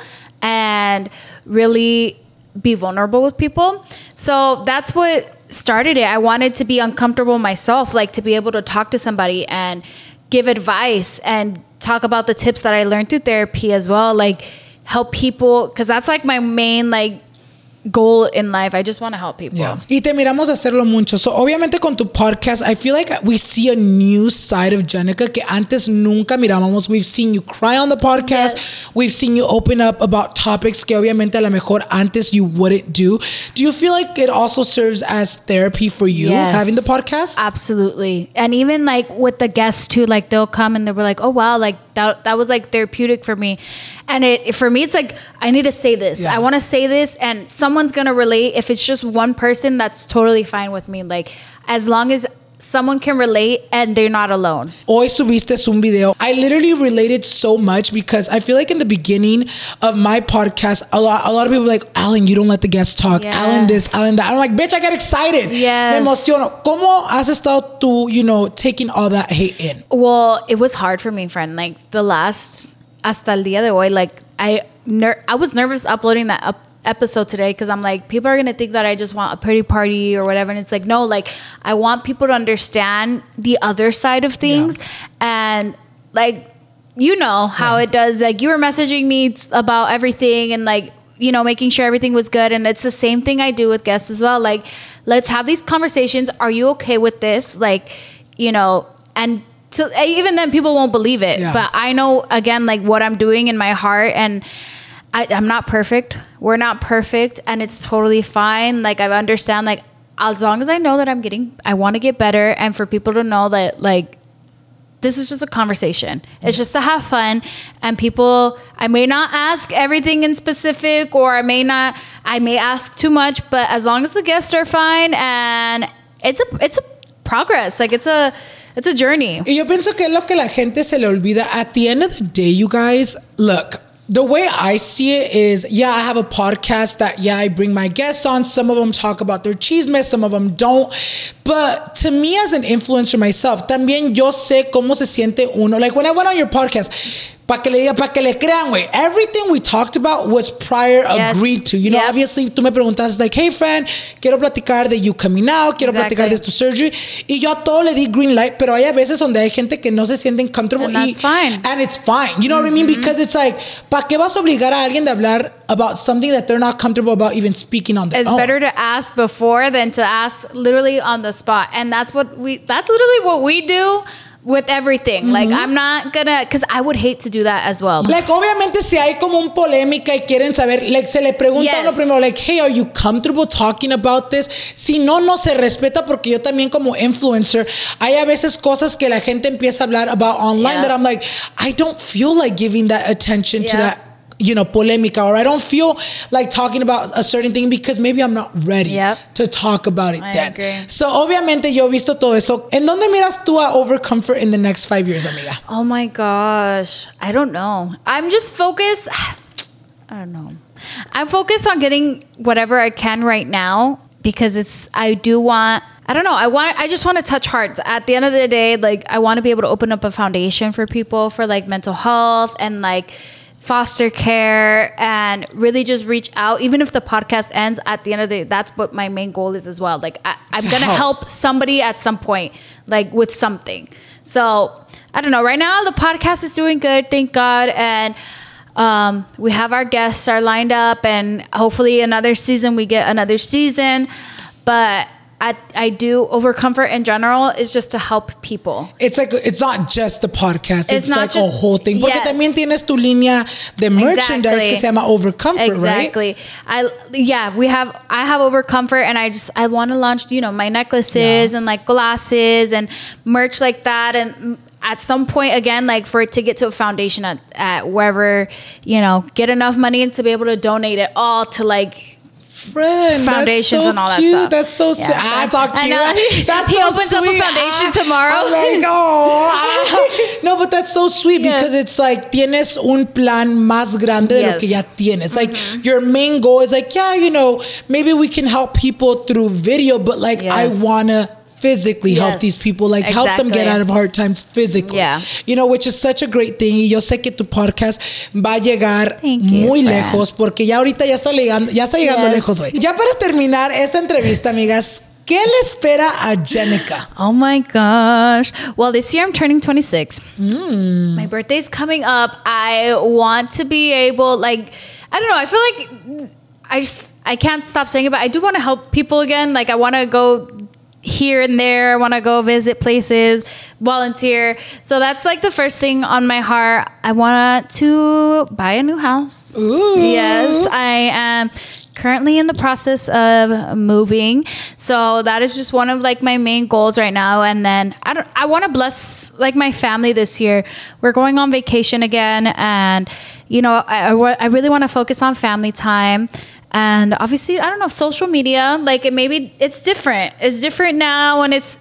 and really be vulnerable with people. So that's what started it. I wanted to be uncomfortable myself, like to be able to talk to somebody and give advice and talk about the tips that I learned through therapy as well, like help people, because that's like my main like goal in life. I just want to help people. Yeah. Y te miramos hacerlo mucho. So, obviamente con tu podcast, I feel like we see a new side of Jenica que antes nunca mirábamos. We've seen you cry on the podcast. Yes. We've seen you open up about topics que obviamente a lo mejor antes you wouldn't do. Do you feel like it also serves as therapy for you, yes. having the podcast? Absolutely. And even like with the guests too, like they'll come and they'll be like, oh wow, like that, that was like therapeutic for me. And it for me, it's like, I need to say this. Yeah. I want to say this, and someone's going to relate. If it's just one person, that's totally fine with me. Like, as long as someone can relate and they're not alone. Hoy subiste un video. I literally related so much, because I feel like in the beginning of my podcast, a lot, a lot of people were like, Alan, you don't let the guests talk. Yes. Alan this, Alan that. I'm like, bitch, I get excited. Yes. Me emociono. ¿Cómo has estado tú, you know, taking all that hate in? Well, it was hard for me, friend. Like, the last... hasta el día de hoy, like I ner- I was nervous uploading that up- episode today, because I'm like, people are gonna think that I just want a pretty party or whatever, and it's like, no, like I want people to understand the other side of things. Yeah. And like, you know how yeah. it does, like you were messaging me about everything and like, you know, making sure everything was good, and it's the same thing I do with guests as well. Like, let's have these conversations. Are you okay with this? Like, you know, and so even then people won't believe it. Yeah. But I know, again, like what I'm doing in my heart, and I, I'm not perfect. We're not perfect, and it's totally fine. Like, I understand, like, as long as I know that I'm getting, I want to get better, and for people to know that, like, this is just a conversation. It's just to have fun, and people, I may not ask everything in specific, or I may not, I may ask too much, but as long as the guests are fine, and it's a, it's a progress. Like, it's a, It's a journey. Y yo pienso que es lo que la gente se le olvida. At the end of the day, you guys, look, the way I see it is, yeah, I have a podcast that, yeah, I bring my guests on. Some of them talk about their chismes, some of them don't. But to me as an influencer myself, también yo sé cómo se siente uno. Like when I went on your podcast, para que le diga, para que le crean, güey. Everything we talked about was prior yes. agreed to. You know, yep. obviously, tú me preguntas, like, hey, friend, quiero platicar de you coming out, quiero exactly. platicar de tu surgery. Y yo a todo le di green light, pero hay a veces donde hay gente que no se sienten comfortable. And that's y, fine. And it's fine. You know mm-hmm. what I mean? Because it's like, ¿para qué vas a obligar a alguien de hablar about something that they're not comfortable about even speaking on their it's own? It's better to ask before than to ask literally on the spot. And that's what we, that's literally what we do with everything. Mm-hmm. Like, I'm not gonna, because I would hate to do that as well. Like, obviamente, si hay como un polémica y quieren saber, like, se le pregunta yes. a uno primero, like, hey, are you comfortable talking about this? Si no, no se respeta, porque yo también como influencer, hay a veces cosas que la gente empieza a hablar about online yeah. that I'm like, I don't feel like giving that attention yeah. to that, you know, polémica, or I don't feel like talking about a certain thing because maybe I'm not ready yep. to talk about it I then. Agree. So, obviamente, yo he visto todo eso. ¿En dónde miras tú a Overcomfort in the next five years, amiga? Oh my gosh. I don't know. I'm just focused. I don't know. I'm focused on getting whatever I can right now because it's, I do want, I don't know. I want, I just want to touch hearts. At the end of the day, like, I want to be able to open up a foundation for people for like mental health and like, foster care and really just reach out. Even if the podcast ends, at the end of the day, that's what my main goal is as well. Like I, I'm going to help somebody at some point, like with something. So I don't know. Right now, the podcast is doing good. Thank God. And um, we have our guests are lined up and hopefully another season, we get another season. But I, I do Overcomfort in general is just to help people. It's like it's not just the podcast. It's, it's like just, a whole thing. Porque yes. también tienes tu línea de merchandise exactly. que se llama Overcomfort, exactly. right? I yeah, we have I have Overcomfort and I just I want to launch, you know, my necklaces yeah. and like glasses and merch like that, and at some point again, like for it to get to a foundation at, at wherever, you know, get enough money to be able to donate it all to like Friend, foundations so and all cute. that stuff. That's so sweet. Yeah, ah, so, it's all cute. I know. That's he so opens sweet. up a foundation ah, tomorrow. I'm like, oh. ah. No, but that's so sweet yes. because it's like tienes un plan más grande de yes. lo que ya tienes. Like mm-hmm. your main goal is like, yeah, you know, maybe we can help people through video, but like yes. I wanna physically yes. help these people, like exactly. help them get out of hard times physically. Yeah. You know, which is such a great thing. Y yo sé que tu podcast va a llegar Thank muy you, lejos porque ya ahorita ya está llegando, ya está llegando yes. lejos, güey. Ya para terminar esta entrevista, amigas, ¿qué le espera a Jenica? Oh my gosh. Well, this year I'm turning twenty-six. Mm. My birthday's coming up. I want to be able, like, I don't know. I feel like I just, I can't stop saying it, but I do want to help people again. Like, I want to go here and there. I want to go visit places, volunteer. So that's like the first thing on my heart. I want to buy a new house. Ooh. Yes, I am currently in the process of moving. So that is just one of like my main goals right now. And then I don't, I want to bless like my family this year. We're going on vacation again. And, you know, I, I really want to focus on family time. And obviously, I don't know, social media, like it maybe it's different. It's different now, and it's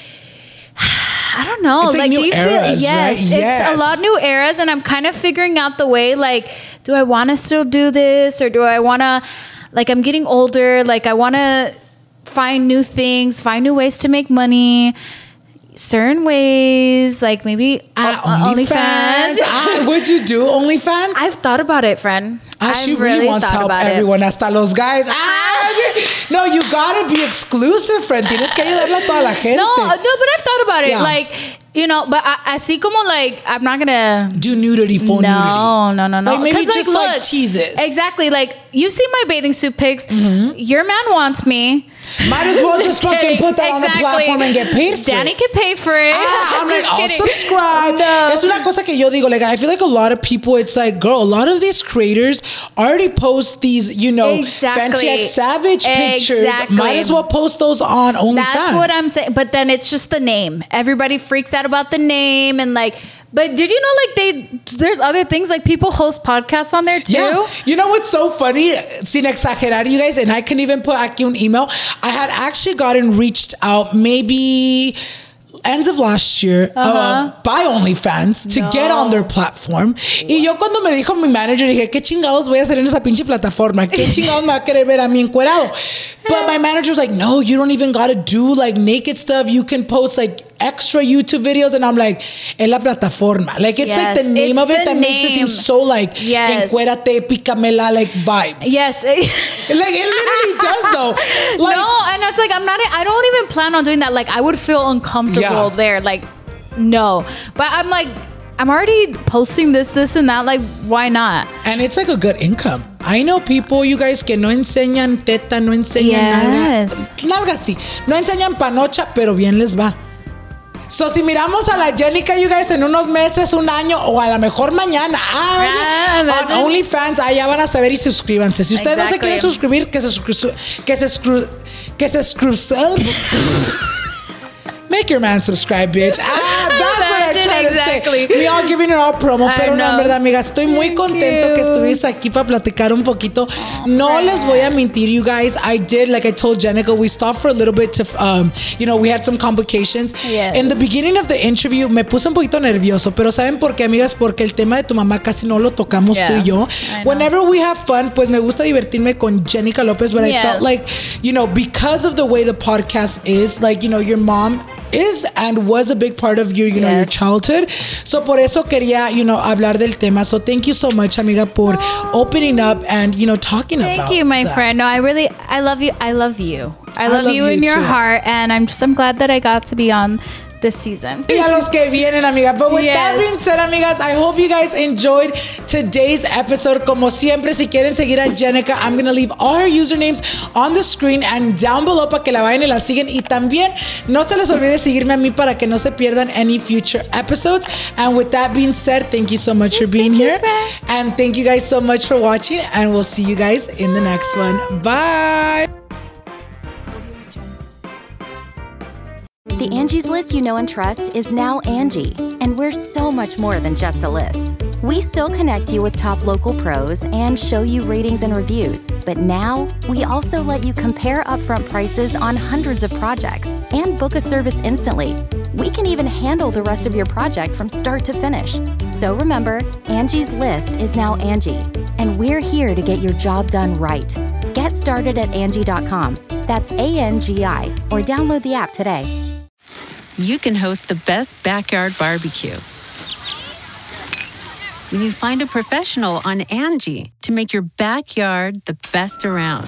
I don't know. It's like, like new do you eras, feel, yes, right? it's Yes. a lot of new eras, and I'm kind of figuring out the way. Like, do I want to still do this, or do I want to? Like, I'm getting older. Like, I want to find new things, find new ways to make money. Certain ways, like maybe uh, uh, OnlyFans. OnlyFans. Ah, would you do OnlyFans? I've thought about it, friend. Ah, she I've really, really wants to help everyone, it. hasta los guys. Ah, no, you gotta be exclusive, friend. Tienes que ayudarle a toda la gente. No, no, but I've thought about it. Yeah. Like, you know, but I, así como like, I'm not gonna do nudity for no, nudity. No, no, no, no. Like maybe just like, like look, teases. Exactly. Like, you've seen my bathing suit pics. Mm-hmm. Your man wants me. Might as well just, just fucking put that exactly. on the platform and get paid for Danny it. can pay for it. Ah, I'm like, I'll kidding. subscribe. No. Es una cosa que yo digo, like, I feel like a lot of people, it's like, girl, a lot of these creators already post these, you know, exactly. Fancy X Savage pictures. Exactly. Might as well post those on OnlyFans. That's what I'm saying. But then it's just the name. Everybody freaks out about the name and like, but did you know like they there's other things like people host podcasts on there too? Yeah. You know what's so funny? Sin exagerar, you guys, and I can even put aquí un email. I had actually gotten reached out maybe ends of last year uh, uh, by OnlyFans to no. get on their platform. What? Y yo cuando me dijo mi manager, dije, ¿qué chingados voy a hacer en esa pinche plataforma? ¿Qué chingados me va a querer ver a mí encuerado? But my manager was like, no, you don't even gotta do like naked stuff. You can post like extra YouTube videos. And I'm like, en la plataforma. Like, it's yes, like the name of it that name. makes it seem so like, yes. encuérate, pícamela, like vibes. Yes. Like, it literally does though. Like, no, and it's like, I'm not, I don't even plan on doing that. Like, I would feel uncomfortable yeah. there. Like, no. But I'm like, I'm already posting this, this, and that. Like, why not? And it's like a good income. I know people, you guys, que no enseñan teta, no enseñan yes. nalga. Nalga sí. No enseñan panocha, pero bien les va. So, si miramos a la Jenica, you guys, en unos meses, un año, o a lo mejor mañana, ah, on OnlyFans, allá van a saber y suscríbanse. Si ustedes exactly. no se quieren suscribir, que se suscriban. Que se suscriban. Que se suscriban. Make your man subscribe, bitch. Ah, that's what I'm trying exactly. to say. We all giving it all promo, I pero know. no, en verdad, amiga, estoy muy Thank contento you. que estuviste aquí para platicar un poquito. Oh, no friend. les voy a mentir, you guys. I did, like I told Jenica, we stopped for a little bit to, um, you know, we had some complications. Yes. In the beginning of the interview, me puse un poquito nervioso, pero ¿saben por qué, amigas? Porque el tema de tu mamá casi no lo tocamos yeah. tú y yo. Whenever we have fun, pues me gusta divertirme con Jenica Lopez, but yes. I felt like, you know, because of the way the podcast is, like, you know, your mom is and was a big part of your, you know, yes. your childhood. So por eso quería, you know, hablar del tema. So thank you so much, amiga, por oh. opening up and, you know, talking thank about Thank you, my that. friend. No, I really, I love you. I love you. I love, I love you, you in your too. heart. And I'm just, I'm glad that I got to be on this season. Y a los que vienen, amiga. But with yes. that being said, amigas, I hope you guys enjoyed today's episode. Como siempre, si quieren seguir a Jenica, I'm going to leave all her usernames on the screen and down below para que la vayan y la siguen. Y también, no se les olvide seguirme a mí para que no se pierdan any future episodes. And with that being said, thank you so much yes, for being here. You, and thank you guys so much for watching. And we'll see you guys in the next one. Bye. The Angie's List you know and trust is now Angie, and we're so much more than just a list. We still connect you with top local pros and show you ratings and reviews, but now we also let you compare upfront prices on hundreds of projects and book a service instantly. We can even handle the rest of your project from start to finish. So remember, Angie's List is now Angie, and we're here to get your job done right. Get started at Angie dot com. That's A N G I, or download the app today. You can host the best backyard barbecue when you find a professional on Angie to make your backyard the best around.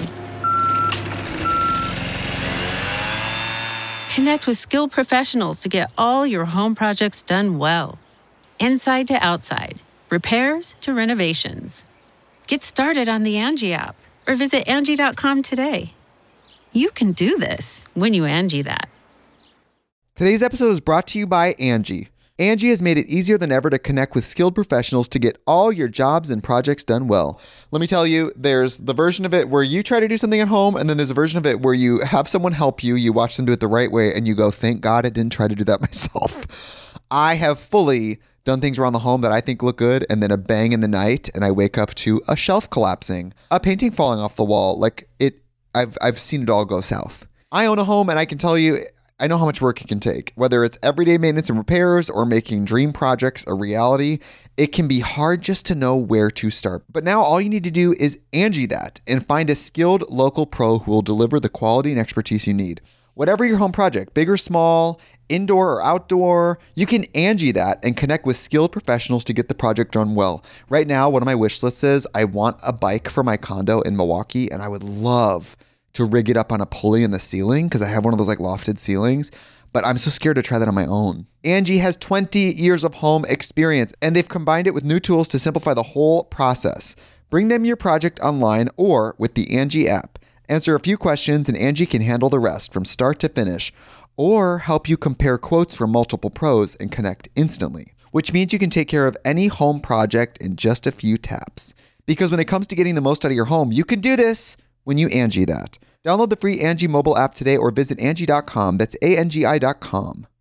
Connect with skilled professionals to get all your home projects done well. Inside to outside, repairs to renovations. Get started on the Angie app or visit Angie dot com today. You can do this when you Angie that. Today's episode is brought to you by Angie. Angie has made it easier than ever to connect with skilled professionals to get all your jobs and projects done well. Let me tell you, there's the version of it where you try to do something at home, and then there's a version of it where you have someone help you, you watch them do it the right way, and you go, thank God I didn't try to do that myself. I have fully done things around the home that I think look good, and then a bang in the night, and I wake up to a shelf collapsing, a painting falling off the wall. Like, it, I've I've seen it all go south. I own a home, and I can tell you, I know how much work it can take. Whether it's everyday maintenance and repairs or making dream projects a reality, it can be hard just to know where to start. But now all you need to do is Angie that and find a skilled local pro who will deliver the quality and expertise you need. Whatever your home project, big or small, indoor or outdoor, you can Angie that and connect with skilled professionals to get the project done well. Right now, one of my wish lists is I want a bike for my condo in Milwaukee, and I would love to rig it up on a pulley in the ceiling because I have one of those like lofted ceilings, but I'm so scared to try that on my own. Angie has twenty years of home experience, and they've combined it with new tools to simplify the whole process. Bring them your project online or with the Angie app. Answer a few questions and Angie can handle the rest from start to finish, or help you compare quotes from multiple pros and connect instantly, which means you can take care of any home project in just a few taps. Because when it comes to getting the most out of your home, you can do this when you Angie that. Download the free Angie mobile app today or visit Angie dot com. That's A N G I dot com.